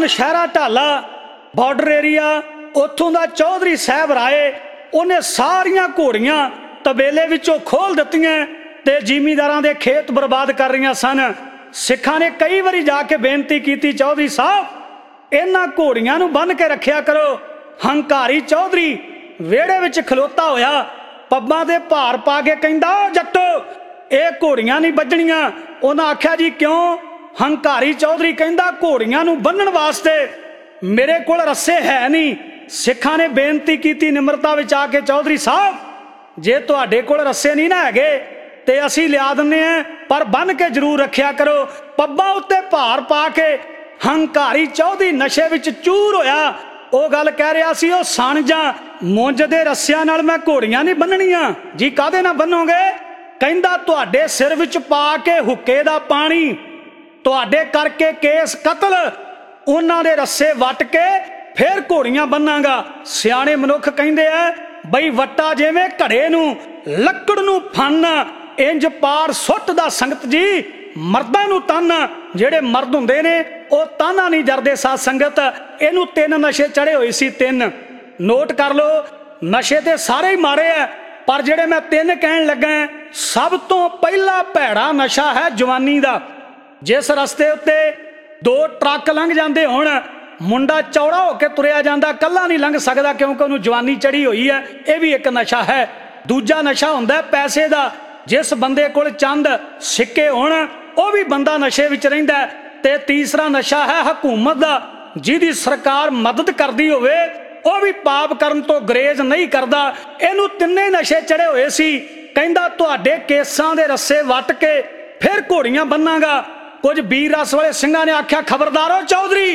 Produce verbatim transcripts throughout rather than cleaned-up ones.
नौशहरा ढाला border area उत्थों दा चौधरी साहब राए उन्हें सारियां घोड़ियां तबेले विचों खोल दित्तियां ते जिमीदारां दे खेत बर्बाद कर रही सन। सिखां ने कई बारी जाके बेनती की, चौधरी साहब इन्हां घोड़ियां नूं बन के रखिया करो। हंकारी चौधरी वेड़े विच खलोता होया पब्बां दे भार पा के कहंदा, जट्टो ये घोड़ियां नहीं बजणियां। उन्हां आख्या जी क्यों? हंकारी चौधरी कहंदा घोड़ियां नूं बन्नण वास्ते मेरे कोल रस्से है नहीं। सिखां ने बेनती की निमरता विच आके, चौधरी साहब जे तुहाडे कोल रस्से नहीं ना हैगे ते असीं लिया दिंदे आ, पर बन के जरूर रखिया करो। पब्बां उत्ते भार पा के हंकारी चौधरी नशे विच चूर होया। ਉਹ ਗੱਲ ਕਹਿ ਰਿਹਾ ਸੀ, ਉਹ ਸਣ ਜਾਂ ਮੁੰਜ ਦੇ ਰੱਸਿਆਂ ਨਾਲ ਮੈਂ ਘੋੜੀਆਂ ਨਹੀਂ ਬੰਨਣੀਆਂ। ਜੀ ਕਾਹਦੇ ਨਾਲ ਬੰਨੋਗੇ? ਕਹਿੰਦਾ ਤੁਹਾਡੇ ਸਿਰ ਵਿੱਚ ਪਾ ਕੇ ਹੁੱਕੇ ਦਾ ਪਾਣੀ, ਤੁਹਾਡੇ ਕਰਕੇ ਕੇਸ ਕਤਲ, ਉਹਨਾਂ ਦੇ ਰੱਸੇ ਵੱਟ ਕੇ ਫਿਰ ਘੋੜੀਆਂ ਬੰਨਾਂਗਾ। ਸਿਆਣੇ ਮਨੁੱਖ ਕਹਿੰਦੇ ਆ ਬਈ ਵੱਟਾ ਜਿਵੇਂ ਘੜੇ ਨੂੰ ਲੱਕੜ ਨੂੰ ਫਨ ਇੰਜ ਪਾਰ ਸੁੱਟ ਦਾ ਸੰਗਤ ਜੀ ਮਰਦਾਂ ਨੂੰ ਤਨ। ਜਿਹੜੇ ਮਰਦ ਹੁੰਦੇ ਨੇ ਉਹ ਤਾਨਾ नहीं जरदे। साथ संगत इनू तीन नशे चढ़े हुए सी। तीन नोट कर लो, नशे ते सारे ही मारे है, पर जेड़े मैं तीन कहन लगा सब तो पहला भैड़ा नशा है जवानी का। जिस रस्ते उत्ते दो ट्रक लंघ जाते होण, मुंडा चौड़ा होकर तुरया जाता, कल्ला नहीं लंघ सकता क्योंकि उन्होंने जवानी चढ़ी हुई है। यह भी एक नशा है। दूजा नशा हुंदा पैसे का। जिस बंदे कोल चंद सिक्के होण वह भी बंदा नशे विच रहिंदा है। ते तीसरा नशा है हुकूमत का, जिहदी सरकार मदद करती होवे वह भी पाप करन तो ग्रेज नहीं करता। इनू तिन्ने नशे चढ़े हुए सी। कहंदा तुहाडे केसां दे रस्से वट के फिर घोड़ियां बन्नांगा। कुछ वीर रस वाले सिंघां ने आख्या, खबरदारो चौधरी,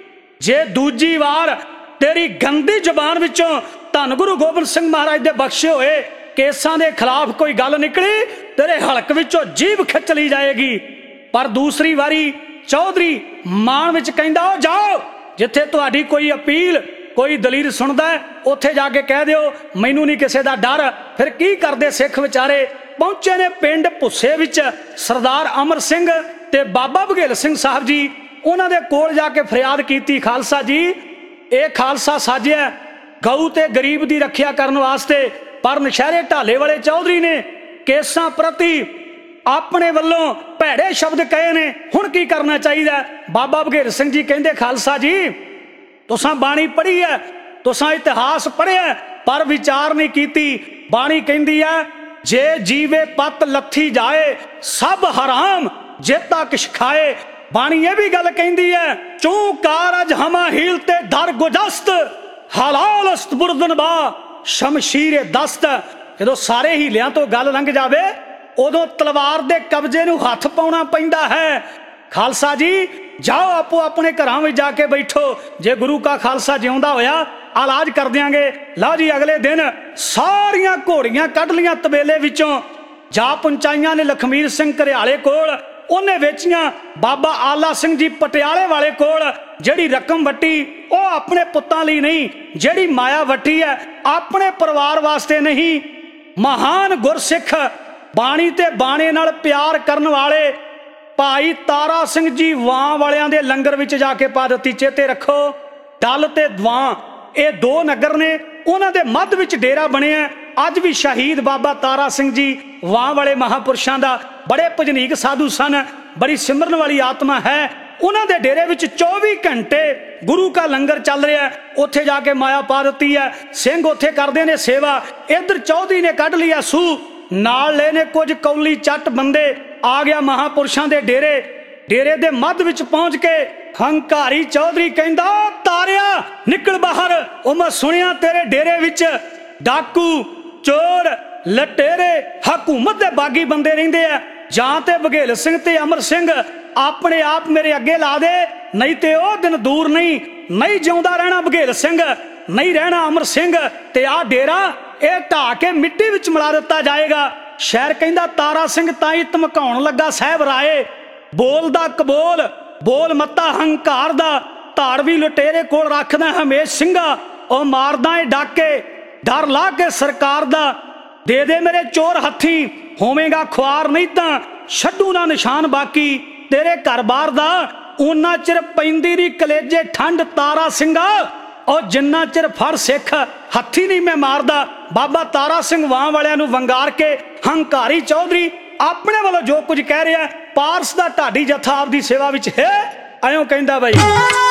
जे दूजी वार तेरी गंदी जुबान विचों धन गुरु गोबिंद सिंह महाराज दे बख्शे होए केसां दे खिलाफ कोई गल निकली, तेरे हलक विचों जीभ खिच ली जाएगी। पर दूसरी वारी चौधरी मान विच कहंदा, जाओ जिथे तुहाडी कोई अपील कोई दलील सुनदा है उत्थे जाके कह दिओ मैनू नहीं किसी का डर। फिर की करदे सिख विचारे पहुंचे ने पिंड भुस्से विच सरदार अमर सिंह ते बाबा बघेल सिंह साहब जी। उन्हां दे कोल जाके फरियाद कीती, खालसा जी ये खालसा साजिया गऊ ते गरीब की रखिया करने वास्ते, पर नशहरे ढाले वाले चौधरी ने केसां प्रति अपने वालों भैड़े शब्द कहे ने, हुण की करना चाहिए? बाबा बघेल सिंह जी कहंदे, खालसा जी तुसां बाणी पढ़ी है, तुसां इतिहास पढ़िया, पर विचार नहीं कीती। बाणी कहंदी है जे जीवे पत लथी जाए सब हराम जेता किश खाए। बाणी ये भी गल कहंदी है, चू कारज हमा हील ते दर गुजस्त हलाल अस्त बुरदन बा शमशीरे दस्त। जदों सारे हीलियां तो गल लंघ जावे उदों तलवार दे कब्जे नूं हथ पाउणा पैंदा है। खालसा जी जाओ आपो अपने घरां में जाके बैठो, जे गुरु का खालसा जिउंदा होया इलाज कर देंगे। लो जी अगले दिन सारियां घोड़ियां कढ लियां तबेले विचों, जा पहुंचाइयां ने लखमीर सिंह घरियाले कोल, उन्हें वेचियां बाबा आला सिंह जी पटियाले वाले कोल। जिहड़ी रकम वट्टी वो अपने पुत्तां लई नहीं, जिहड़ी माया वट्टी है अपने परिवार वास्ते नहीं। महान गुरसिख बाणी ते बाणे नाल प्यार करन वाले भाई तारा सिंह जी वां वालियां दे लंगर विच जाके पा दित्ती। चेते रखो डल ते दवां ये दो नगर ने, उन्हां दे मध विच डेरा बनिया। अज भी शहीद बाबा तारा सिंह जी वां वाले महापुरुषां दा बड़े भजनीक साधु सन, बड़ी सिमरन वाली आत्मा है। उन्हां दे डेरे विच चौबी घंटे गुरु का लंगर चल रहा है। उत्थे जाके माया पा दित्ती है, सिंह उत्थे करदे ने सेवा। इधर चौधरी ने कढ लिया सूह, नाल ले ने कुछ कौली चट बंदे। आ गया महापुरुषां दे डेरे। डेरे दे मध विच पहुंच के हंकारी चौधरी कहंदा, तारिया निकल बाहर, ओ मैं सुनिया तेरे डेरे विच डाकू चोर लटेरे हुकूमत दे बागी बंदे रहिंदे आ। जां ते बघेल सिंह ते अमर सिंह अपने आप मेरे अगे ला दे, नहीं ते ओ दिन दूर नहीं, नहीं जिउंदा रहना बघेल सिंह, नहीं रहना अमर सिंह, ते आ डेरा ये ढा के मिट्टी विच मिला दिता जाएगा। शहर कहंदा तारा सिंह ताई धमकाउण लगा साहब राए, बोलदा कबोल बोल मत्ता हंकार दा, धाड़ भी लुटेरे कोल रखदा हमेश सिंघा, ओ मारदा ए डाके डर ला के सरकार दा, दे दे मेरे चोर हथी होवेगा खुआर, नहीं तां छड्डू ना निशान बाकी तेरे घर बार दा। ਉਨਾ ਚਿਰ ਪੈਂਦੀ ਨੀ ਕਲੇਜੇ ਠੰਡ ਤਾਰਾ ਸਿੰਘਾ, ਉਹ ਜਿੰਨਾ ਚਿਰ ਫੜ ਸਿੱਖ ਹੱਥੀ ਨਹੀਂ ਮੈਂ ਮਾਰਦਾ। ਬਾਬਾ ਤਾਰਾ ਸਿੰਘ ਵਾਂ ਵਾਲਿਆਂ ਨੂੰ ਵੰਗਾਰ ਕੇ ਹੰਕਾਰੀ ਚੌਧਰੀ ਆਪਣੇ ਵੱਲੋਂ ਜੋ ਕੁਝ ਕਹਿ ਰਿਹਾ, ਪਾਰਸ ਦਾ ਢਾਡੀ ਜਥਾ ਆਪਦੀ ਸੇਵਾ ਵਿੱਚ ਹੈ। ਐਂ ਕਹਿੰਦਾ ਬਈ